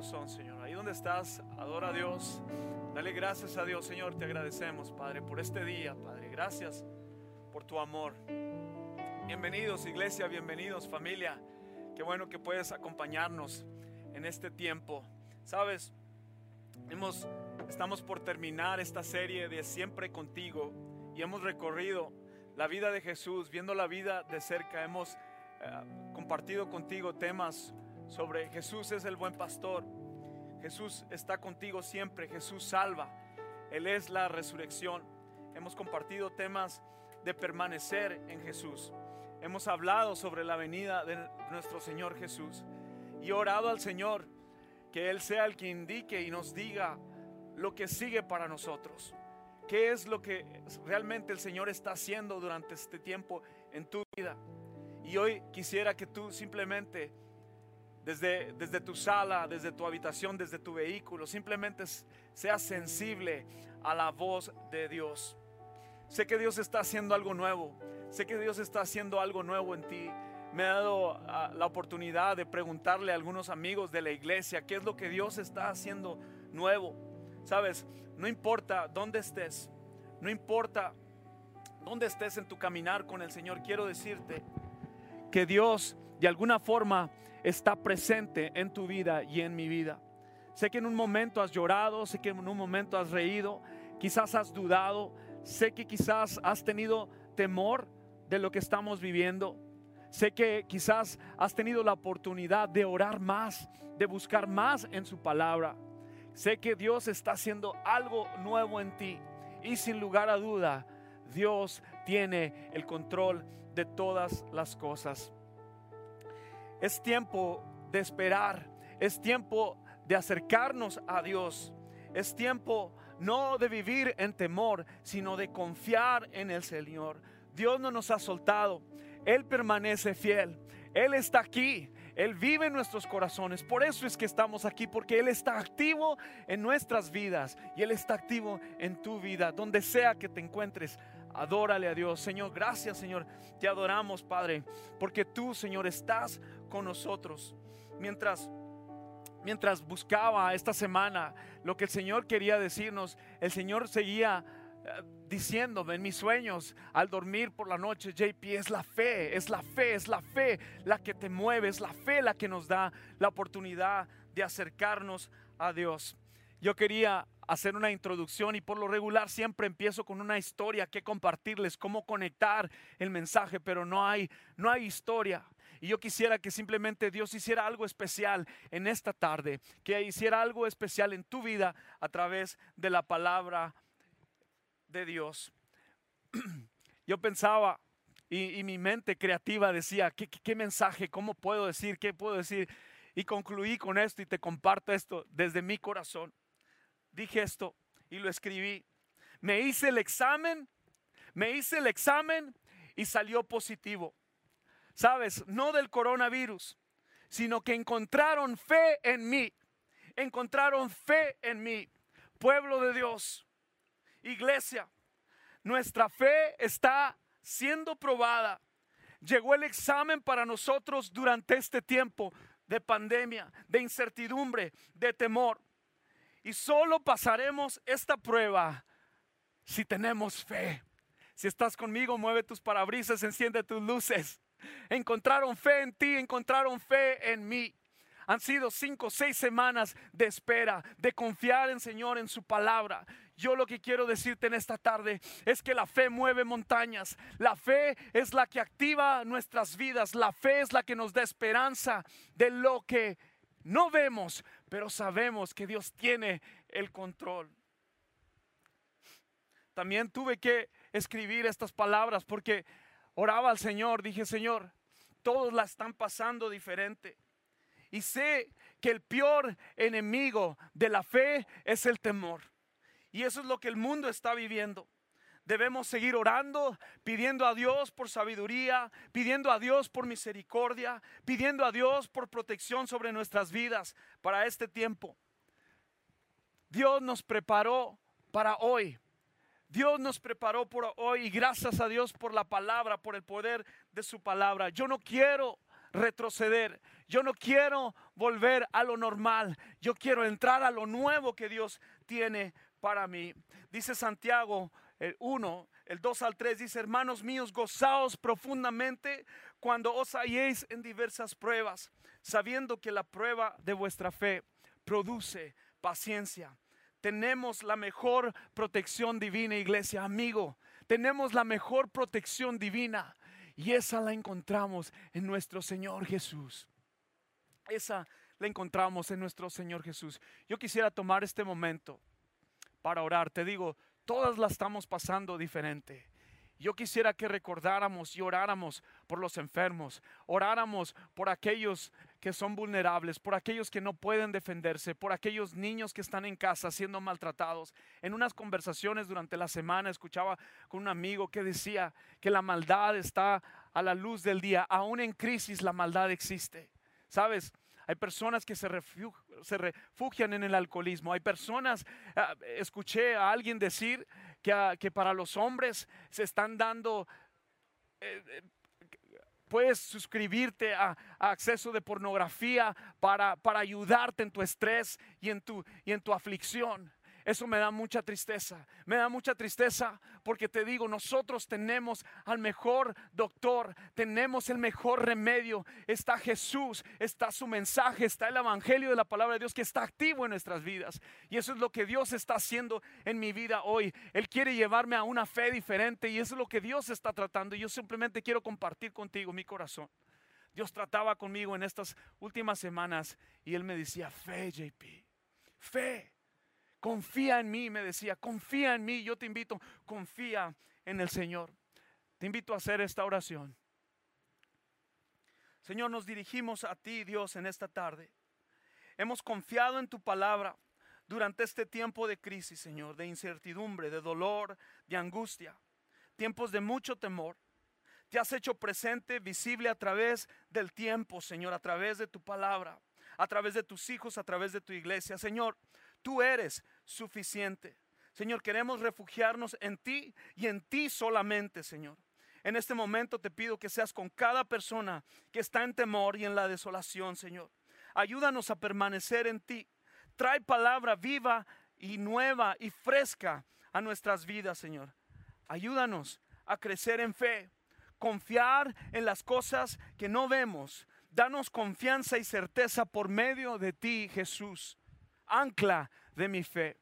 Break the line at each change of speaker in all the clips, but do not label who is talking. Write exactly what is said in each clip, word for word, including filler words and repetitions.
corazón, Señor. Ahí donde estás, adora a Dios. Dale gracias a Dios, Señor. Te agradecemos, Padre, por este día, Padre. Gracias por tu amor. Bienvenidos, iglesia, bienvenidos, familia. Qué bueno que puedes acompañarnos en este tiempo. Sabes, hemos, estamos por terminar esta serie de Siempre Contigo y hemos recorrido la vida de Jesús, viendo la vida de cerca. Hemos eh, compartido contigo temas sobre Jesús es el buen pastor. Jesús está contigo siempre. Jesús salva. Él es la resurrección. Hemos compartido temas de permanecer en Jesús. Hemos hablado sobre la venida de nuestro Señor Jesús y orado al Señor que Él sea el que indique y nos diga lo que sigue para nosotros. ¿Qué es lo que realmente el Señor está haciendo durante este tiempo en tu vida? Y hoy quisiera que tú simplemente desde, desde tu sala, desde tu habitación, desde tu vehículo, simplemente seas sensible a la voz de Dios. Sé que Dios está haciendo algo nuevo. Sé que Dios está haciendo algo nuevo en ti. Me ha dado uh, la oportunidad de preguntarle a algunos amigos de la iglesia qué es lo que Dios está haciendo nuevo. Sabes, no importa dónde estés, no importa dónde estés en tu caminar con el Señor, quiero decirte que Dios de alguna forma está presente en tu vida y en mi vida. Sé que en un momento has llorado, sé que en un momento has reído, quizás has dudado, sé que quizás has tenido temor de lo que estamos viviendo. Sé que quizás has tenido la oportunidad de orar más, de buscar más en su palabra. Sé que Dios está haciendo algo nuevo en ti y sin lugar a duda Dios tiene el control de todas las cosas. Es tiempo de esperar, es tiempo de acercarnos a Dios, es tiempo no de vivir en temor, sino de confiar en el Señor. Dios no nos ha soltado, Él permanece fiel, Él está aquí, Él vive en nuestros corazones. Por eso es que estamos aquí, porque Él está activo en nuestras vidas y Él está activo en tu vida. Donde sea que te encuentres, adórale a Dios. Señor, gracias, Señor, te adoramos, Padre, porque tú, Señor, estás con nosotros. Mientras Mientras buscaba esta semana lo que el Señor quería decirnos, el Señor seguía uh, diciéndome en mis sueños al dormir por la noche: J P, es la fe, es la fe, es la fe la que te mueve, es la fe la que nos da la oportunidad de acercarnos a Dios. Yo quería hacer una introducción y por lo regular siempre empiezo con una historia que compartirles, cómo conectar el mensaje, pero no hay, no hay historia. Y yo quisiera que simplemente Dios hiciera algo especial en esta tarde, que hiciera algo especial en tu vida a través de la palabra de Dios. Yo pensaba y, y mi mente creativa decía, ¿qué, qué, qué mensaje? ¿Cómo puedo decir? ¿Qué puedo decir? Y concluí con esto y te comparto esto desde mi corazón. Dije esto y lo escribí. Me hice el examen, me hice el examen y salió positivo. Sabes, no del coronavirus, sino que encontraron fe en mí. Encontraron fe en mí. Pueblo de Dios, iglesia, nuestra fe está siendo probada. Llegó el examen para nosotros durante este tiempo de pandemia, de incertidumbre, de temor. Y solo pasaremos esta prueba si tenemos fe. Si estás conmigo, mueve tus parabrisas, enciende tus luces. Encontraron fe en ti, encontraron fe en mí. Han sido cinco o seis semanas de espera, de confiar en Señor, en su palabra. Yo lo que quiero decirte en esta tarde es que la fe mueve montañas. La fe es la que activa nuestras vidas. La fe es la que nos da esperanza de lo que no vemos, pero sabemos que Dios tiene el control. También tuve que escribir estas palabras porque oraba al Señor, dije: Señor, todos la están pasando diferente. Y sé que el peor enemigo de la fe es el temor. Y eso es lo que el mundo está viviendo. Debemos seguir orando, pidiendo a Dios por sabiduría, pidiendo a Dios por misericordia, pidiendo a Dios por protección sobre nuestras vidas para este tiempo. Dios nos preparó para hoy. Dios nos preparó por hoy y gracias a Dios por la palabra, por el poder de su palabra. Yo no quiero retroceder. Yo no quiero volver a lo normal. Yo quiero entrar a lo nuevo que Dios tiene para mí. Dice Santiago el uno, el dos al tres, dice: hermanos míos, gozaos profundamente cuando os halléis en diversas pruebas, sabiendo que la prueba de vuestra fe produce paciencia. Tenemos la mejor protección divina, iglesia, amigo. Tenemos la mejor protección divina, y esa la encontramos en nuestro Señor Jesús. Esa la encontramos en nuestro Señor Jesús. Yo quisiera tomar este momento para orar. Te digo, todas la estamos pasando diferente. Yo quisiera que recordáramos y oráramos por los enfermos, oráramos por aquellos que son vulnerables, por aquellos que no pueden defenderse, por aquellos niños que están en casa siendo maltratados. En unas conversaciones durante la semana escuchaba con un amigo que decía que la maldad está a la luz del día. Aún en crisis la maldad existe. ¿Sabes? Hay personas que se, refugian, se refugian en el alcoholismo. Hay personas, uh, escuché a alguien decir que, uh, que para los hombres se están dando, eh, eh, puedes suscribirte a, a acceso de pornografía para, para ayudarte en tu estrés y en tu, y en tu aflicción. Eso me da mucha tristeza, me da mucha tristeza porque te digo, nosotros tenemos al mejor doctor, tenemos el mejor remedio. Está Jesús, está su mensaje, está el evangelio de la palabra de Dios que está activo en nuestras vidas. Y eso es lo que Dios está haciendo en mi vida hoy. Él quiere llevarme a una fe diferente y eso es lo que Dios está tratando. Y yo simplemente quiero compartir contigo mi corazón. Dios trataba conmigo en estas últimas semanas y Él me decía: fe, J P, fe. Confía en mí, me decía, confía en mí. Yo te invito, confía en el Señor. Te invito a hacer esta oración. Señor, nos dirigimos a ti, Dios, en esta tarde. Hemos confiado en tu palabra durante este tiempo de crisis, Señor, de incertidumbre, de dolor, de angustia, tiempos de mucho temor. Te has hecho presente, visible a través del tiempo, Señor, a través de tu palabra, a través de tus hijos, a través de tu iglesia. Señor, tú eres suficiente. Señor, queremos refugiarnos en ti y en ti solamente, Señor. En este momento te pido que seas con cada persona que está en temor y en la desolación, Señor. Ayúdanos a permanecer en ti. Trae palabra viva y nueva y fresca a nuestras vidas, Señor. Ayúdanos a crecer en fe, confiar en las cosas que no vemos. Danos confianza y certeza por medio de ti, Jesús, ancla de mi fe.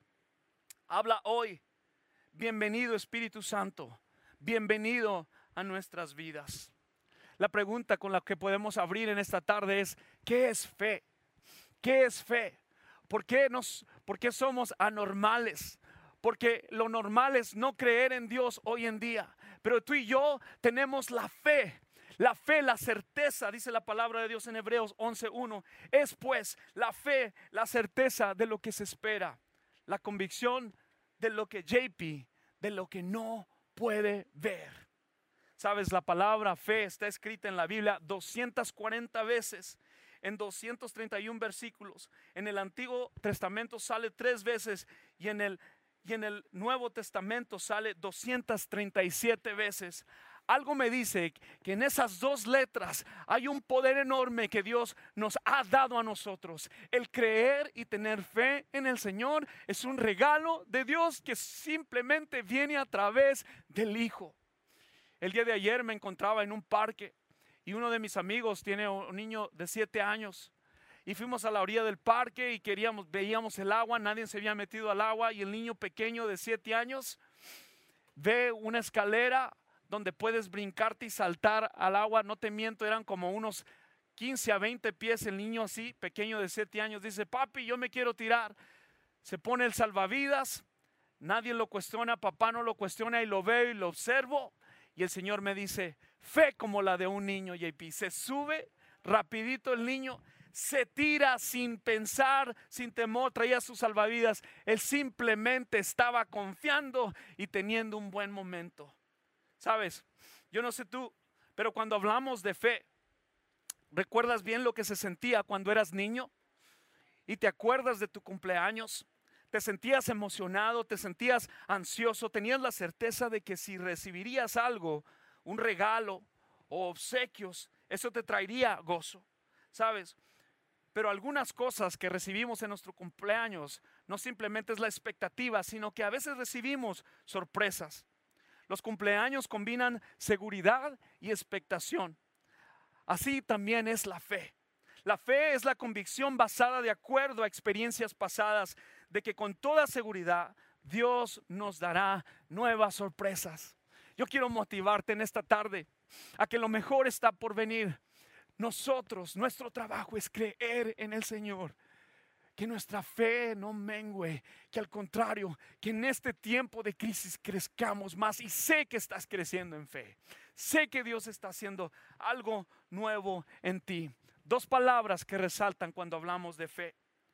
Habla hoy. Bienvenido, Espíritu Santo. Bienvenido a nuestras vidas. La pregunta con la que podemos abrir en esta tarde es: ¿qué es fe? ¿Qué es fe? ¿Por qué, nos, por qué somos anormales? Porque lo normal es no creer en Dios hoy en día. Pero tú y yo tenemos la fe. La fe, la certeza, dice la palabra de Dios en Hebreos once uno. Es pues la fe, la certeza de lo que se espera. La convicción de lo que J P, de lo que no puede ver. Sabes, la palabra fe está escrita en la Biblia doscientas cuarenta veces, en doscientos treinta y uno versículos. En el Antiguo Testamento sale tres veces y en el, y en el Nuevo Testamento sale doscientas treinta y siete veces. Algo me dice que en esas dos letras hay un poder enorme que Dios nos ha dado a nosotros. El creer y tener fe en el Señor es un regalo de Dios que simplemente viene a través del Hijo. El día de ayer me encontraba en un parque y uno de mis amigos tiene un niño de siete años. Y fuimos a la orilla del parque y queríamos, veíamos el agua, nadie se había metido al agua y el niño pequeño de siete años ve una escalera donde puedes brincarte y saltar al agua. No te miento, eran como unos quince a veinte pies. El niño así, pequeño de siete años, dice: papi, yo me quiero tirar. Se pone el salvavidas, nadie lo cuestiona, papá no lo cuestiona y lo veo y lo observo. Y el Señor me dice: fe como la de un niño, J P. Se sube rapidito el niño, se tira sin pensar, sin temor, traía sus salvavidas. Él simplemente estaba confiando y teniendo un buen momento. Sabes, yo no sé tú, pero cuando hablamos de fe, ¿recuerdas bien lo que se sentía cuando eras niño? ¿Y te acuerdas de tu cumpleaños? ¿Te sentías emocionado? ¿Te sentías ansioso? ¿Tenías la certeza de que si recibirías algo, un regalo o obsequios, eso te traería gozo? ¿sabes? Pero algunas cosas que recibimos en nuestro cumpleaños no simplemente es la expectativa, sino que a veces recibimos sorpresas. Los cumpleaños combinan seguridad y expectación. Así también es la fe. La fe es la convicción basada de acuerdo a experiencias pasadas de que con toda seguridad Dios nos dará nuevas sorpresas. Yo quiero motivarte en esta tarde a que lo mejor está por venir. Nosotros, nuestro trabajo es creer en el Señor. Que nuestra fe no mengue, que al contrario, que en este tiempo de crisis crezcamos más. Y sé que estás creciendo en fe. Sé que Dios está haciendo algo nuevo en ti. Dos palabras que resaltan cuando hablamos de fe: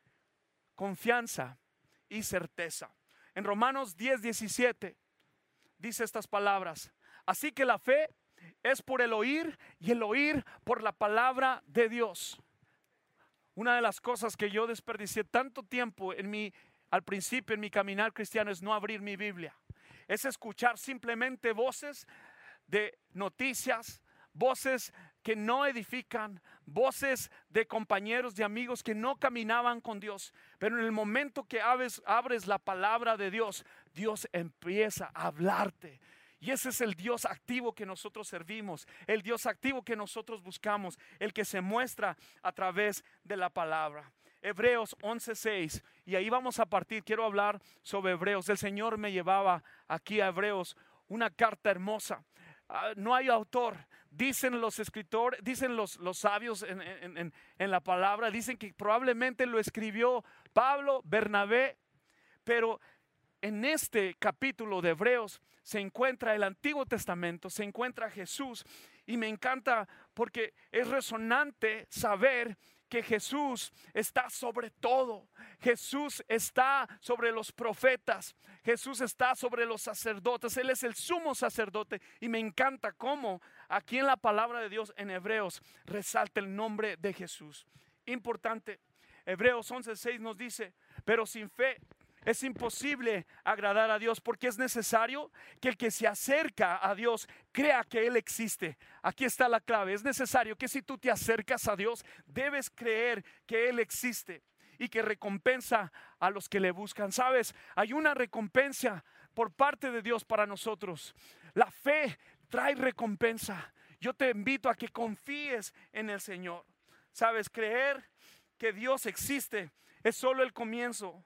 confianza y certeza. En Romanos diez, diecisiete dice estas palabras: así que la fe es por el oír y el oír por la palabra de Dios. Una de las cosas que yo desperdicié tanto tiempo en mi, al principio en mi caminar cristiano, es no abrir mi Biblia. Es escuchar simplemente voces de noticias, voces que no edifican, voces de compañeros, de amigos que no caminaban con Dios. Pero en el momento que abres, abres la palabra de Dios, Dios empieza a hablarte. Y ese es el Dios activo que nosotros servimos, el Dios activo que nosotros buscamos, el que se muestra a través de la palabra. Hebreos once, seis, y ahí vamos a partir. Quiero hablar sobre Hebreos. El Señor me llevaba aquí a Hebreos, una carta hermosa. Uh, no hay autor. Dicen los escritores, dicen los, los sabios en, en, en, en la palabra, dicen que probablemente lo escribió Pablo, Bernabé, pero en este capítulo de Hebreos se encuentra el Antiguo Testamento, se encuentra Jesús, y me encanta porque es resonante saber que Jesús está sobre todo. Jesús está sobre los profetas, Jesús está sobre los sacerdotes. Él es el sumo sacerdote, y me encanta cómo aquí en la palabra de Dios en Hebreos resalta el nombre de Jesús. Importante, Hebreos once, seis nos dice: pero sin fe es imposible agradar a Dios, porque es necesario que el que se acerca a Dios crea que Él existe. Aquí está la clave. Es necesario que si tú te acercas a Dios, debes creer que Él existe y que recompensa a los que le buscan. ¿Sabes? Hay una recompensa por parte de Dios para nosotros. La fe trae recompensa. Yo te invito a que confíes en el Señor. ¿Sabes? Creer que Dios existe es solo el comienzo.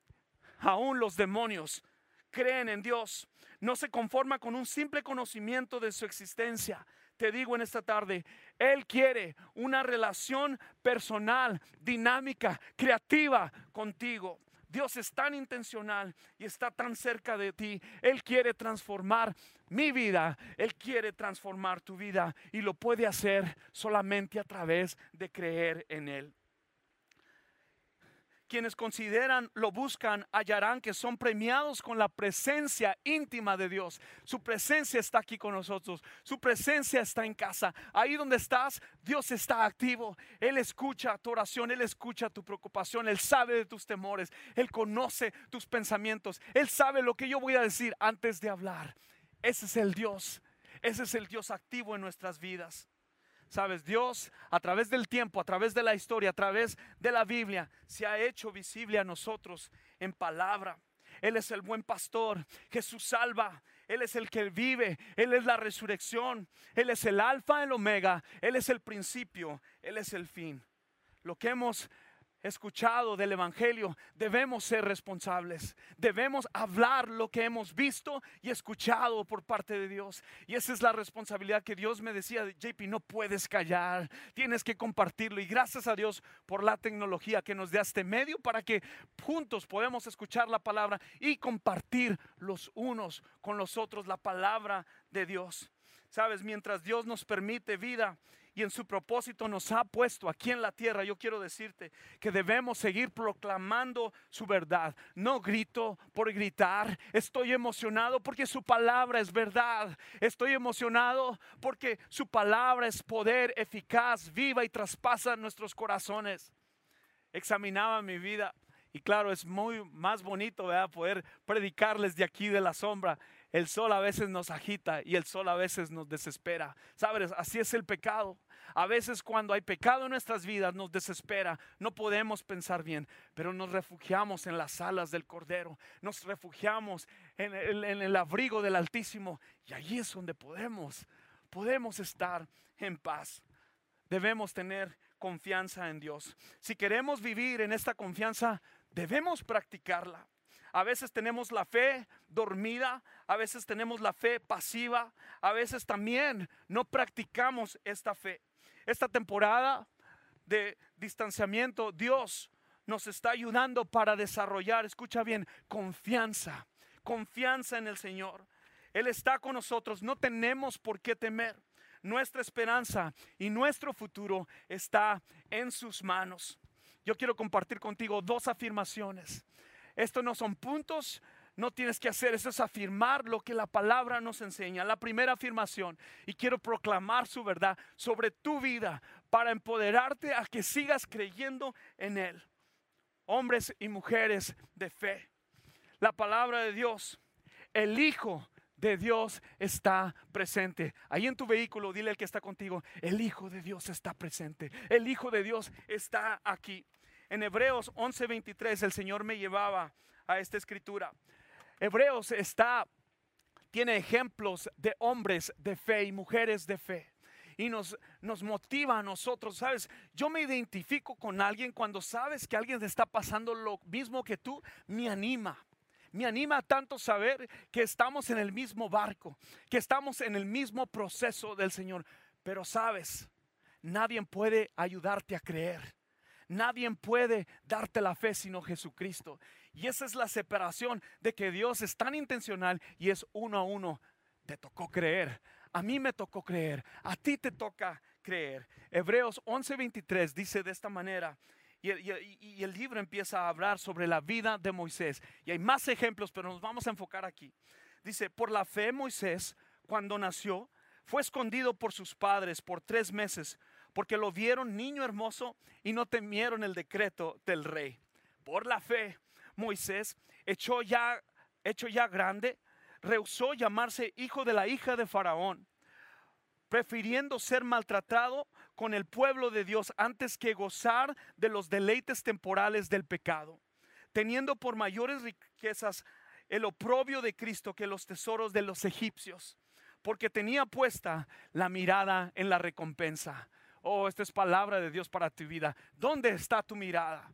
Aún los demonios creen en Dios. No se conforma con un simple conocimiento de su existencia. Te digo en esta tarde, Él quiere una relación personal, dinámica, creativa contigo. Dios es tan intencional y está tan cerca de ti. Él quiere transformar mi vida. Él quiere transformar tu vida, y lo puede hacer solamente a través de creer en Él. Quienes consideran, lo buscan, hallarán que son premiados con la presencia íntima de Dios. Su presencia está aquí con nosotros. Su presencia está en casa. Ahí donde estás, Dios está activo. Él escucha tu oración. Él escucha tu preocupación. Él sabe de tus temores. Él conoce tus pensamientos. Él sabe lo que yo voy a decir antes de hablar. Ese es el Dios. Ese es el Dios activo en nuestras vidas. Sabes, Dios a través del tiempo, a través de la historia, a través de la Biblia, se ha hecho visible a nosotros en palabra. Él es el buen pastor. Jesús salva. Él es el que vive. Él es la resurrección. Él es el alfa, el omega. Él es el principio. Él es el fin. Lo que hemos escuchado del evangelio, debemos ser responsables. Debemos hablar lo que hemos visto y escuchado por parte de Dios. Y esa es la responsabilidad que Dios me decía: J P, no puedes callar, tienes que compartirlo. Y gracias a Dios por la tecnología que nos da este medio para que juntos podamos escuchar la palabra y compartir los unos con los otros la palabra de Dios. Sabes, mientras Dios nos permite vida y en su propósito nos ha puesto aquí en la tierra, yo quiero decirte que debemos seguir proclamando su verdad. No grito por gritar. Estoy emocionado porque su palabra es verdad. Estoy emocionado porque su palabra es poder eficaz, viva y traspasa nuestros corazones. Examinaba mi vida y claro, es muy más bonito, ¿verdad?, poder predicarles de aquí de la sombra. El sol a veces nos agita y el sol a veces nos desespera. ¿Sabes? Así es el pecado. A veces cuando hay pecado en nuestras vidas nos desespera, no podemos pensar bien, pero nos refugiamos en las alas del Cordero, nos refugiamos en el, en el abrigo del Altísimo, y allí es donde podemos, podemos estar en paz. Debemos tener confianza en Dios. Si queremos vivir en esta confianza, debemos practicarla. A veces tenemos la fe dormida, a veces tenemos la fe pasiva, a veces también no practicamos esta fe. Esta temporada de distanciamiento, Dios nos está ayudando para desarrollar, escucha bien, confianza, confianza en el Señor. Él está con nosotros, no tenemos por qué temer. Nuestra esperanza y nuestro futuro está en sus manos. Yo quiero compartir contigo dos afirmaciones. Estos no son puntos, no tienes que hacer, eso es afirmar lo que la palabra nos enseña. La primera afirmación, y quiero proclamar su verdad sobre tu vida para empoderarte a que sigas creyendo en Él. Hombres y mujeres de fe, la palabra de Dios, el Hijo de Dios está presente. Ahí en tu vehículo dile al que está contigo, el Hijo de Dios está presente, el Hijo de Dios está aquí. En Hebreos once veintitrés el Señor me llevaba a esta escritura. Hebreos está, tiene ejemplos de hombres de fe y mujeres de fe. Y nos, nos motiva a nosotros, ¿sabes? Yo me identifico con alguien cuando sabes que alguien está pasando lo mismo que tú, me anima. Me anima tanto saber que estamos en el mismo barco, que estamos en el mismo proceso del Señor. Pero sabes, nadie puede ayudarte a creer. Nadie puede darte la fe sino Jesucristo. Y esa es la separación de que Dios es tan intencional y es uno a uno. Te tocó creer, a mí me tocó creer, a ti te toca creer. Hebreos once veintitrés dice de esta manera. Y, y, y el libro empieza a hablar sobre la vida de Moisés. Y hay más ejemplos, pero nos vamos a enfocar aquí. Dice, por la fe Moisés, cuando nació, fue escondido por sus padres por tres meses, porque lo vieron niño hermoso y no temieron el decreto del rey. Por la fe, Moisés, hecho ya, hecho ya grande, rehusó llamarse hijo de la hija de Faraón, prefiriendo ser maltratado con el pueblo de Dios antes que gozar de los deleites temporales del pecado, teniendo por mayores riquezas el oprobio de Cristo que los tesoros de los egipcios, porque tenía puesta la mirada en la recompensa. Oh, esta es palabra de Dios para tu vida. ¿Dónde está tu mirada?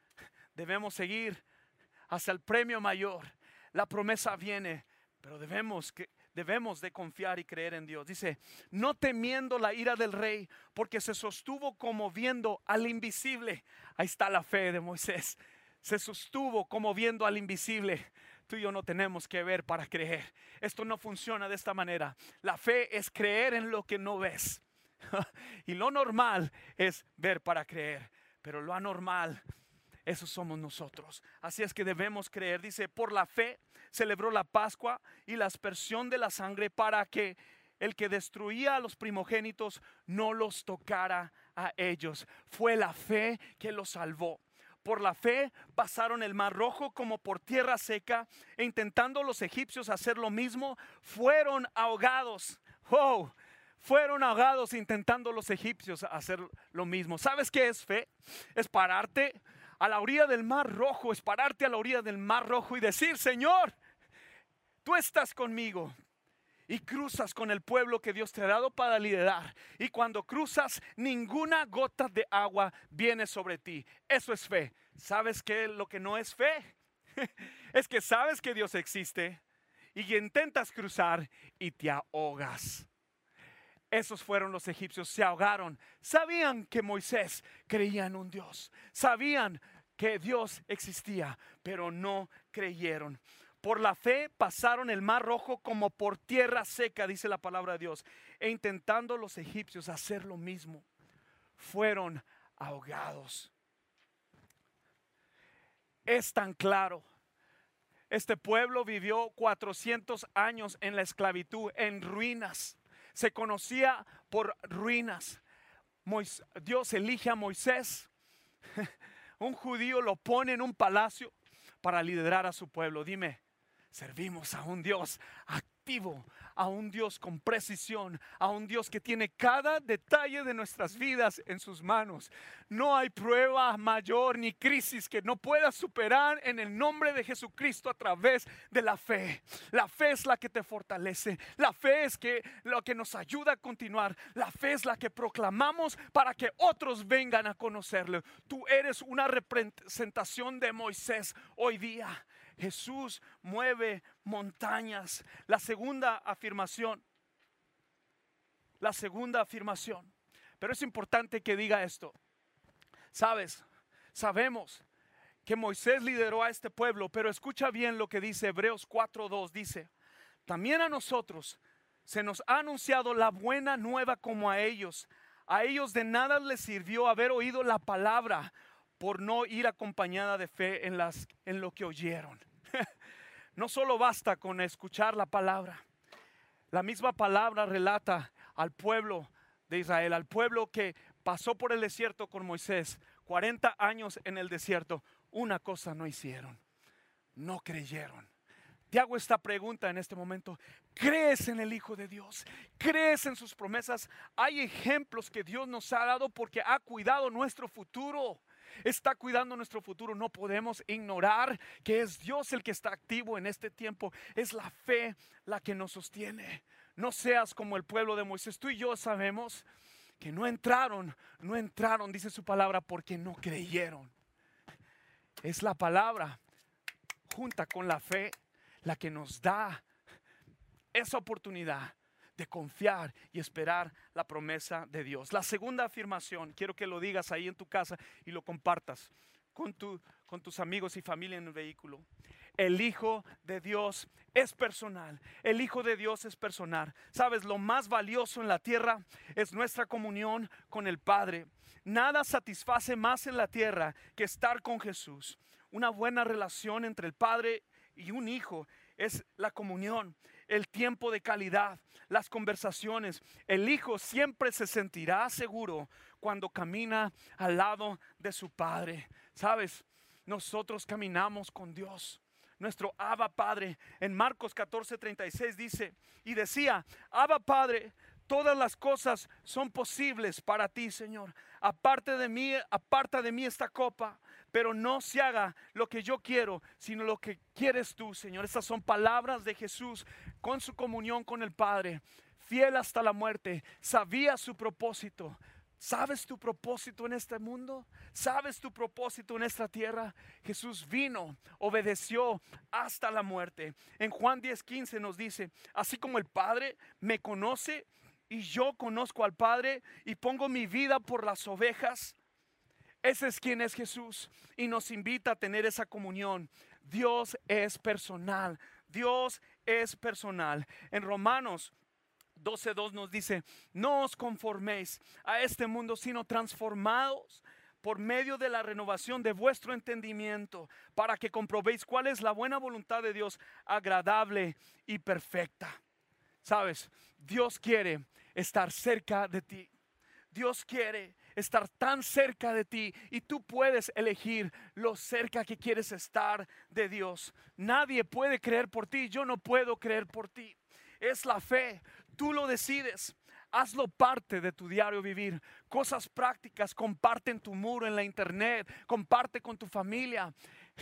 Debemos seguir hacia el premio mayor. La promesa viene, pero debemos, que, debemos de confiar y creer en Dios. Dice, no temiendo la ira del rey, porque se sostuvo como viendo al invisible. Ahí está la fe de Moisés. Se sostuvo como viendo al invisible. Tú y yo no tenemos que ver para creer. Esto no funciona de esta manera. La fe es creer en lo que no ves. Y lo normal es ver para creer, pero lo anormal, eso somos nosotros. Así es que debemos creer. Dice, por la fe celebró la Pascua y la aspersión de la sangre para que el que destruía a los primogénitos no los tocara a ellos. Fue la fe que los salvó. Por la fe pasaron el mar rojo como por tierra seca, e intentando los egipcios hacer lo mismo, fueron ahogados. ¡Oh! Fueron ahogados intentando los egipcios hacer lo mismo. ¿Sabes qué es fe? Es pararte a la orilla del mar rojo, es pararte a la orilla del mar rojo y decir, Señor, tú estás conmigo. Y cruzas con el pueblo que Dios te ha dado para liderar. Y cuando cruzas, ninguna gota de agua viene sobre ti. Eso es fe. ¿Sabes qué es lo que no es fe? Es que sabes que Dios existe y intentas cruzar y te ahogas. Esos fueron los egipcios, se ahogaron. Sabían que Moisés creía en un Dios. Sabían que Dios existía, pero no creyeron. Por la fe pasaron el mar rojo como por tierra seca, dice la palabra de Dios. E intentando los egipcios hacer lo mismo, fueron ahogados. Es tan claro. Este pueblo vivió cuatrocientos años en la esclavitud, en ruinas. Se conocía por ruinas. Moisés, Dios elige a Moisés. Un judío lo pone en un palacio para liderar a su pueblo. Dime, servimos a un Dios activo, a un Dios con precisión, a un Dios que tiene cada detalle de nuestras vidas en sus manos. No hay prueba mayor ni crisis que no pueda superar en el nombre de Jesucristo a través de la fe. La fe es la que te fortalece. La fe es que, lo que nos ayuda a continuar. La fe es la que proclamamos para que otros vengan a conocerlo. Tú eres una representación de Moisés hoy día. Jesús mueve montañas. La segunda afirmación. La segunda afirmación. Pero es importante que diga esto. Sabes, sabemos que Moisés lideró a este pueblo, pero escucha bien lo que dice Hebreos cuatro dos. Dice, también a nosotros se nos ha anunciado la buena nueva como a ellos. A ellos de nada les sirvió haber oído la palabra por no ir acompañada de fe en, las, en lo que oyeron. No solo basta con escuchar la palabra. La misma palabra relata al pueblo de Israel, al pueblo que pasó por el desierto con Moisés, cuarenta años en el desierto. Una cosa no hicieron, no creyeron. Te hago esta pregunta en este momento. ¿Crees en el Hijo de Dios? ¿Crees en sus promesas? Hay ejemplos que Dios nos ha dado porque ha cuidado nuestro futuro. Está cuidando nuestro futuro. No podemos ignorar que es Dios el que está activo en este tiempo. Es la fe la que nos sostiene. No seas como el pueblo de Moisés. Tú y yo sabemos que no entraron, no entraron, dice su palabra, porque no creyeron. Es la palabra junta con la fe la que nos da esa oportunidad de confiar y esperar la promesa de Dios. La segunda afirmación, quiero que lo digas ahí en tu casa y lo compartas con, tu, con tus amigos y familia en el vehículo. El Hijo de Dios es personal. El Hijo de Dios es personal. Sabes, lo más valioso en la tierra es nuestra comunión con el Padre. Nada satisface más en la tierra que estar con Jesús. Una buena relación entre el Padre y un hijo es la comunión, el tiempo de calidad, las conversaciones. El hijo siempre se sentirá seguro cuando camina al lado de su padre. Sabes, nosotros caminamos con Dios. Nuestro Abba Padre en Marcos catorce treinta y seis dice y decía, Abba Padre, todas las cosas son posibles para ti, Señor. Aparte de mí, aparta de mí esta copa, pero no se haga lo que yo quiero, sino lo que quieres tú, Señor. Estas son palabras de Jesús con su comunión con el Padre, fiel hasta la muerte. Sabía su propósito. ¿Sabes tu propósito en este mundo? ¿Sabes tu propósito en esta tierra? Jesús vino, obedeció hasta la muerte. En Juan diez quince nos dice, así como el Padre me conoce y yo conozco al Padre y pongo mi vida por las ovejas. Ese es quien es Jesús y nos invita a tener esa comunión. Dios es personal. Dios es personal. En Romanos doce dos nos dice, no os conforméis a este mundo, sino transformados por medio de la renovación de vuestro entendimiento, para que comprobéis cuál es la buena voluntad de Dios, agradable y perfecta. Sabes, Dios quiere estar cerca de ti. Dios quiere estar tan cerca de ti y tú puedes elegir lo cerca que quieres estar de Dios. Nadie puede creer por ti, yo no puedo creer por ti. Es la fe, tú lo decides. Hazlo parte de tu diario vivir. Cosas prácticas, comparte en tu muro, en la internet, comparte con tu familia.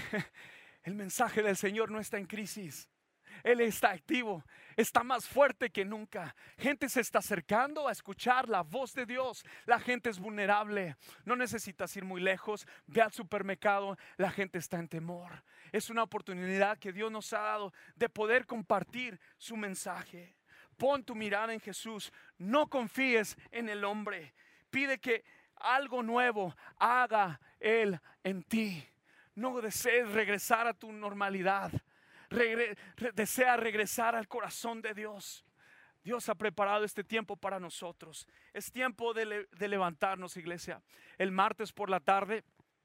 El mensaje del Señor no está en crisis. Él está activo, está más fuerte que nunca. Gente se está acercando a escuchar la voz de Dios. La gente es vulnerable. No necesitas ir muy lejos. Ve al supermercado. La gente está en temor. Es una oportunidad que Dios nos ha dado de poder compartir su mensaje. Pon tu mirada en Jesús. No confíes en el hombre. Pide que algo nuevo haga Él en ti. No desees regresar a tu normalidad. Regre, re, desea regresar al corazón de Dios. Dios ha preparado este tiempo para nosotros. Es tiempo de, le, de levantarnos, iglesia. El martes por la tarde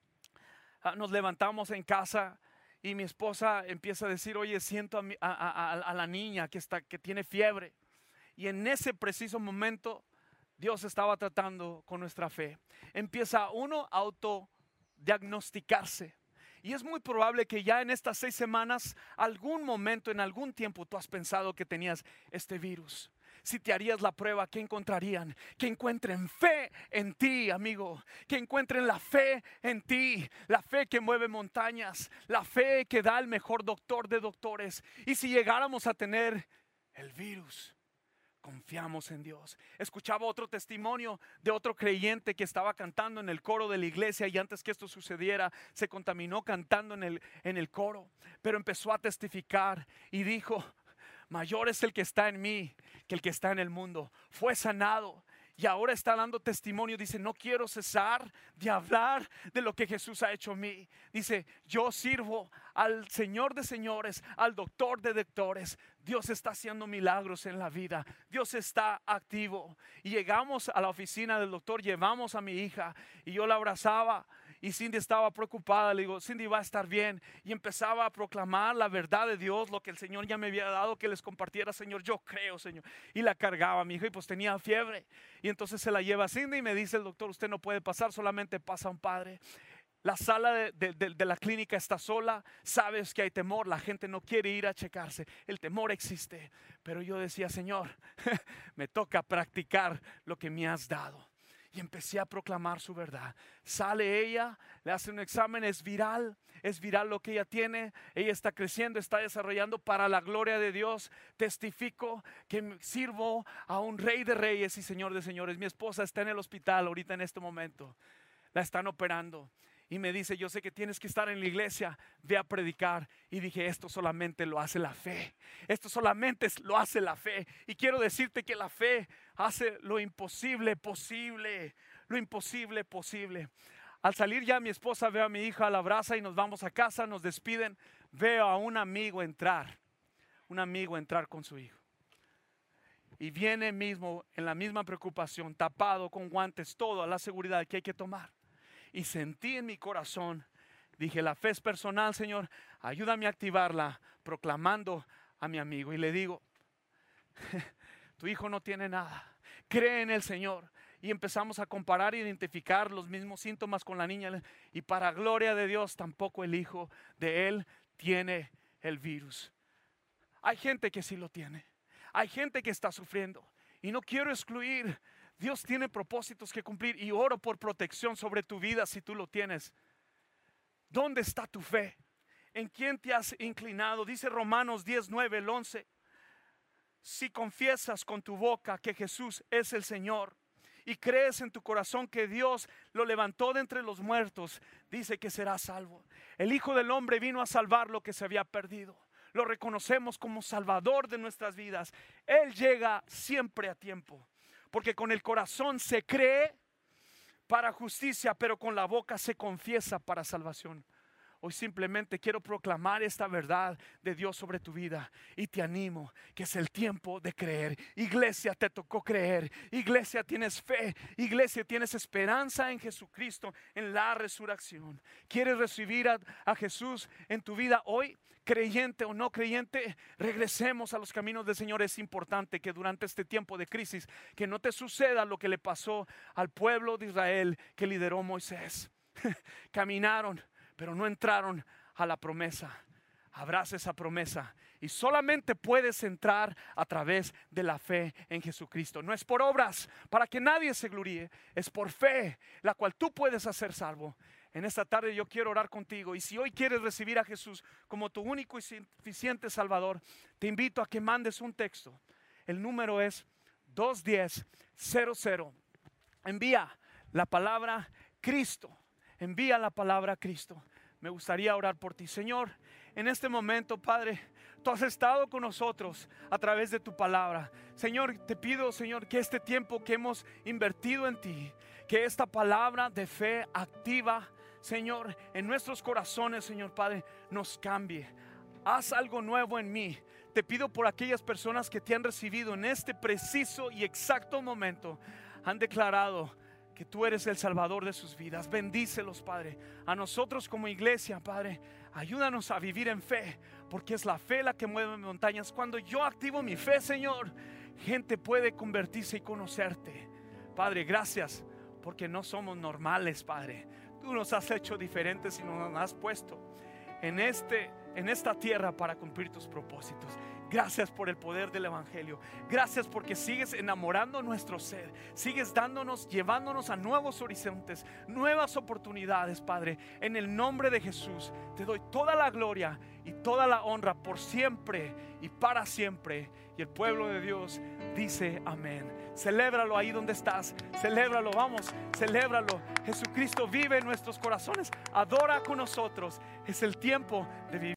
uh, nos levantamos en casa y mi esposa empieza a decir, oye, siento a, mi, a, a, a la niña que, está, que tiene fiebre. Y en ese preciso momento Dios estaba tratando con nuestra fe. Empieza uno a autodiagnosticarse. Y es muy probable que ya en estas seis semanas, algún momento, en algún tiempo, tú has pensado que tenías este virus. Si te harías la prueba, ¿qué encontrarían? Que encuentren fe en ti, amigo. Que encuentren la fe en ti. La fe que mueve montañas. La fe que da el mejor doctor de doctores. Y si llegáramos a tener el virus, confiamos en Dios. Escuchaba otro testimonio de otro creyente que estaba cantando en el coro de la iglesia, y antes que esto sucediera se contaminó cantando en el, en el coro, pero empezó a testificar y dijo: mayor es el que está en mí que el que está en el mundo. Fue sanado y ahora está dando testimonio. Dice: no quiero cesar de hablar de lo que Jesús ha hecho en mí. Dice: yo sirvo al Señor de señores, al doctor de doctores. Dios está haciendo milagros en la vida. Dios está activo. Y llegamos a la oficina del doctor, llevamos a mi hija y yo la abrazaba. Y Cindy estaba preocupada. Le digo: Cindy, va a estar bien. Y empezaba a proclamar la verdad de Dios, lo que el Señor ya me había dado que les compartiera. Señor, yo creo, Señor. Y la cargaba a mi hija y pues tenía fiebre. Y entonces se la lleva a Cindy y me dice el doctor: usted no puede pasar, solamente pasa un padre. La sala de, de, de, de la clínica está sola. Sabes que hay temor, la gente no quiere ir a checarse. El temor existe. Pero yo decía: Señor, me toca practicar lo que me has dado. Y empecé a proclamar su verdad. Sale ella, le hace un examen, es viral, es viral lo que ella tiene. Ella está creciendo, está desarrollando para la gloria de Dios. Testifico que sirvo a un rey de reyes y señor de señores. Mi esposa está en el hospital ahorita en este momento. La están operando. Y me dice: yo sé que tienes que estar en la iglesia, ve a predicar. Y dije: esto solamente lo hace la fe. Esto solamente lo hace la fe. Y quiero decirte que la fe hace lo imposible posible. Lo imposible posible. Al salir ya mi esposa, veo a mi hija, la abraza y nos vamos a casa, nos despiden. Veo a un amigo entrar. Un amigo entrar con su hijo. Y viene mismo en la misma preocupación, tapado con guantes, todo a la seguridad que hay que tomar. Y sentí en mi corazón, dije: la fe es personal, Señor, ayúdame a activarla, proclamando a mi amigo. Y le digo: tu hijo no tiene nada, cree en el Señor. Y empezamos a comparar e identificar los mismos síntomas con la niña. Y para gloria de Dios, tampoco el hijo de él tiene el virus. Hay gente que sí lo tiene, hay gente que está sufriendo. Y no quiero excluir. Dios tiene propósitos que cumplir y oro por protección sobre tu vida si tú lo tienes. ¿Dónde está tu fe? ¿En quién te has inclinado? Dice Romanos diez, nueve, el once. Si confiesas con tu boca que Jesús es el Señor y crees en tu corazón que Dios lo levantó de entre los muertos, dice que serás salvo. El Hijo del Hombre vino a salvar lo que se había perdido. Lo reconocemos como Salvador de nuestras vidas. Él llega siempre a tiempo. Porque con el corazón se cree para justicia, pero con la boca se confiesa para salvación. Hoy simplemente quiero proclamar esta verdad de Dios sobre tu vida y te animo que es el tiempo de creer. Iglesia, te tocó creer. Iglesia, tienes fe. Iglesia, tienes esperanza en Jesucristo, en la resurrección. ¿Quieres recibir a, a Jesús en tu vida hoy? Creyente o no creyente, regresemos a los caminos del Señor. Es importante que durante este tiempo de crisis, que no te suceda lo que le pasó al pueblo de Israel que lideró Moisés. Caminaron, pero no entraron a la promesa. Abraza esa promesa y solamente puedes entrar a través de la fe en Jesucristo. No es por obras para que nadie se gloríe, es por fe la cual tú puedes hacer salvo. En esta tarde yo quiero orar contigo, y si hoy quieres recibir a Jesús como tu único y suficiente Salvador, te invito a que mandes un texto. El número es dos uno cero cero cero. Envía la palabra Cristo. Envía la palabra Cristo. Me gustaría orar por ti, Señor. En este momento, Padre, tú has estado con nosotros a través de tu palabra. Señor, te pido, Señor, que este tiempo que hemos invertido en ti, que esta palabra de fe activa, Señor, en nuestros corazones, Señor Padre, nos cambie. Haz algo nuevo en mí. Te pido por aquellas personas que te han recibido en este preciso y exacto momento, han declarado que tú eres el Salvador de sus vidas. Bendícelos, Padre. A nosotros como iglesia, Padre, ayúdanos a vivir en fe, porque es la fe la que mueve montañas. Cuando yo activo mi fe, Señor, gente puede convertirse y conocerte. Padre, gracias, porque no somos normales, Padre. Tú nos has hecho diferentes y nos has puesto en, este, en esta tierra para cumplir tus propósitos. Gracias por el poder del evangelio. Gracias porque sigues enamorando nuestro ser. Sigues dándonos, llevándonos a nuevos horizontes, nuevas oportunidades, Padre. En el nombre de Jesús te doy toda la gloria y toda la honra por siempre y para siempre. Y el pueblo de Dios dice amén. Celébralo ahí donde estás. Celébralo, vamos, celébralo. Jesucristo vive en nuestros corazones. Adora con nosotros. Es el tiempo de vivir.